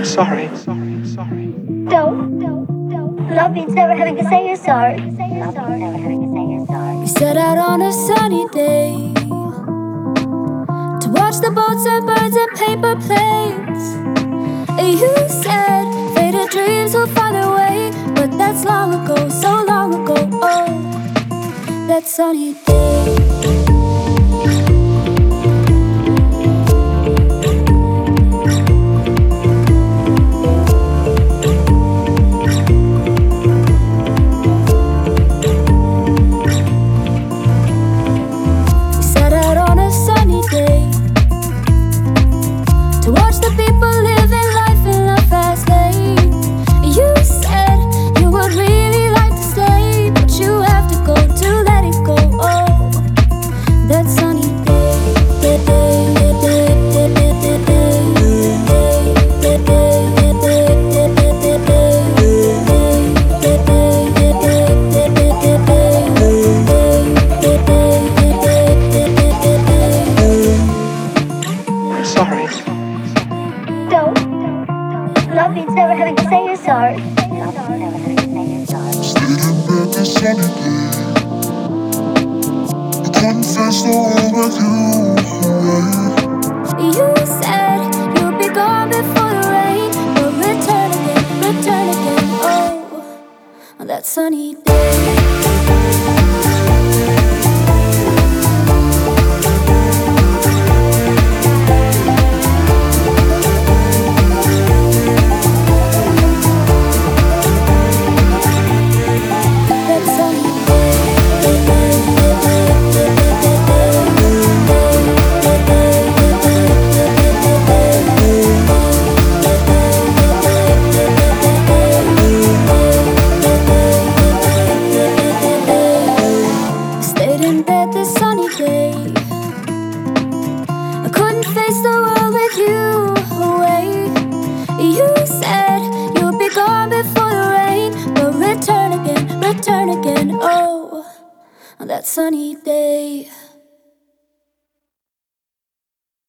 Sorry. Don't. Love means never having to say you're sorry. We set out on a sunny day to watch the boats and birds and paper planes. You said faded dreams will find their way, but that's long ago, so long ago. Oh, that sunny day. To watch the people living life in a fast lane. You said you would really like to stay, but you have to go to let it go. Oh, that sunny day. Sorry. Love means never having to say you're sorry. Stayed in bed this sunny day. I couldn't face the world with you away. You said you'd be gone before the rain, but return again. Oh, on that sunny day. In bed this sunny day, I couldn't face the world with you away. You said you'd be gone before the rain, but return again. Oh, on that sunny day.